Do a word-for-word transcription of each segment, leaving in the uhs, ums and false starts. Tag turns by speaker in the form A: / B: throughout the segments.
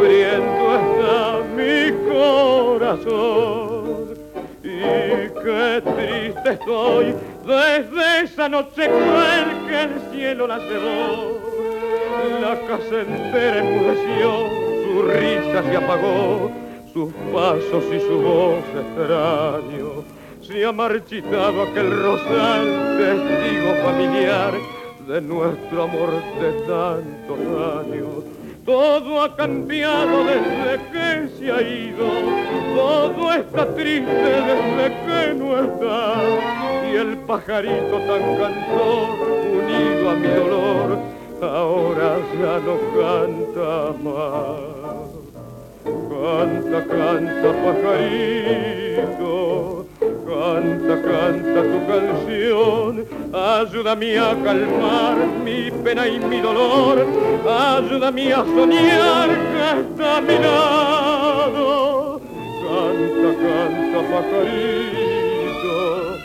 A: sufriendo está mi corazón. Y qué triste estoy desde esa noche cruel que el cielo la cerró. La casa entera enmudeció, su risa se apagó, sus pasos y su voz extraño. Se ha marchitado aquel rosal, testigo familiar de nuestro amor de tantos años. Todo ha cambiado desde que se ha ido, todo está triste desde que no está. Y el pajarito tan cantor, unido a mi dolor, ahora ya no canta más. Canta, canta, pajarito, canta, canta tu canción, ayúdame a calmar mi pena y mi dolor, ayúdame a soñar que está a mi lado. Canta, canta, pajarito,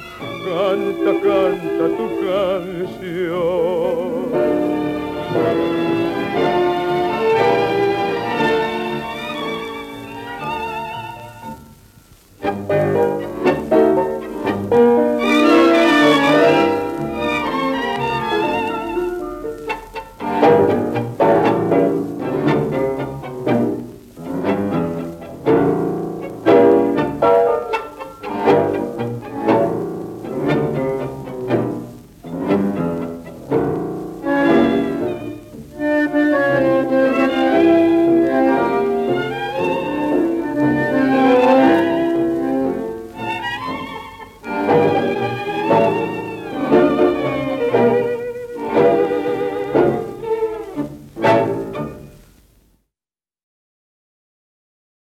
A: canta, canta tu canción.